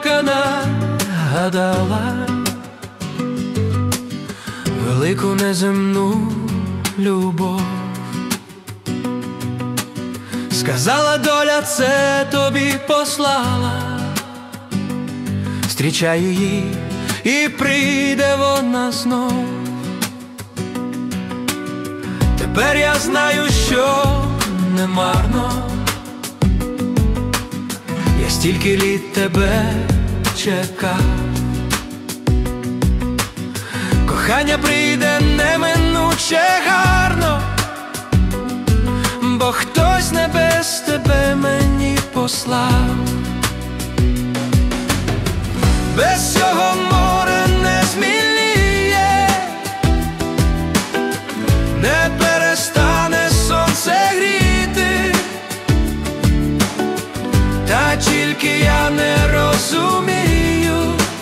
сорока нагадала велику неземну любов. Сказала, доля це тобі послала, зустрічай її, і прийде вона знов. Тепер я знаю, що не марно, я стільки літ тебе чекав. Кохання прийде неминуче гарно, бо хтось з небес тебе мені послав. Без цього море не зміліє, не перестане сонце гріти, та тільки я не розумію,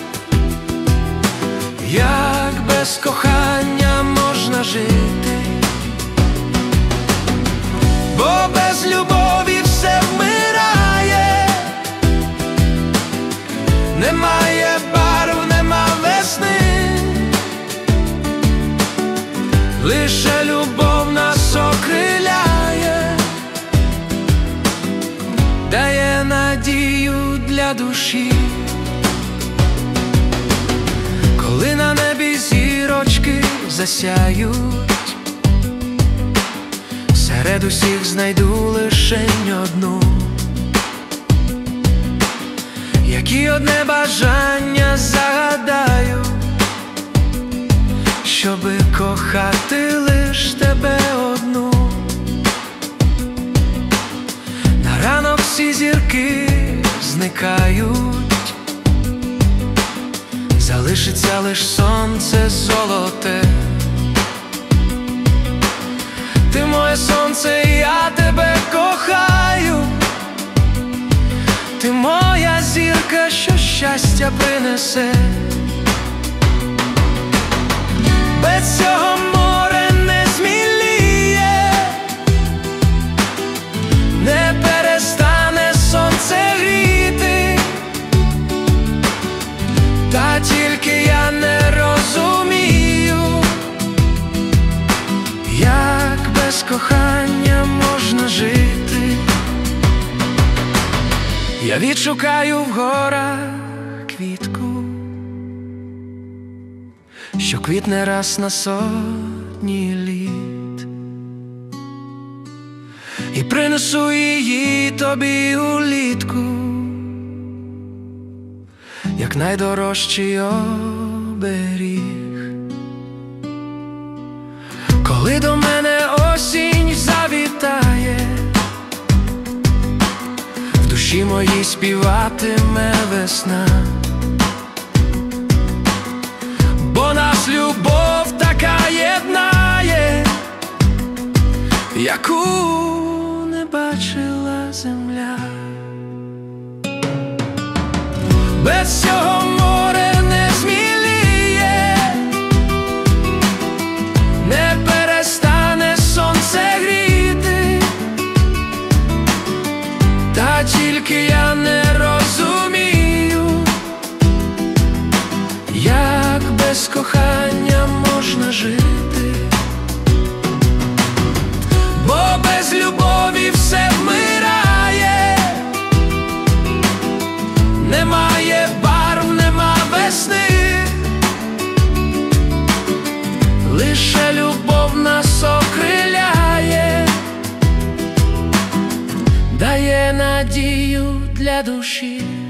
як без кохання можна жити. Бо без любові все вмирає, немає барв, нема весни, лише любов нас окриляє, дає надію для душі. Коли на небі зірочки засяють, серед усіх знайду лишень одну, які одне бажання загадаю, щоби кохати лиш тебе одну. На ранок всі зірки зникають, залишиться лиш сонце золоте. Ти моє сонце, я тебе кохаю, ти моя зірка, що щастя принесе. Без цього море не зміліє, не перестане сонце гріти, та тільки я не розумію, як без кохання можна жити. Я відшукаю в горах квітку, що квітне раз на сотні літ, і принесу її тобі улітку, як найдорожчий оберіг. Коли до мене осінь завітає, в душі моїй співатиме весна, бо нас любов така єднає, яку не бачила земля. Без цього море не зміліє, не перестане сонце гріти, та тільки я не розумію, як без кохання можна жити. Бо без любові все вмирає, немає барв, нема весни, лише любов нас окриляє, дає надію для душі.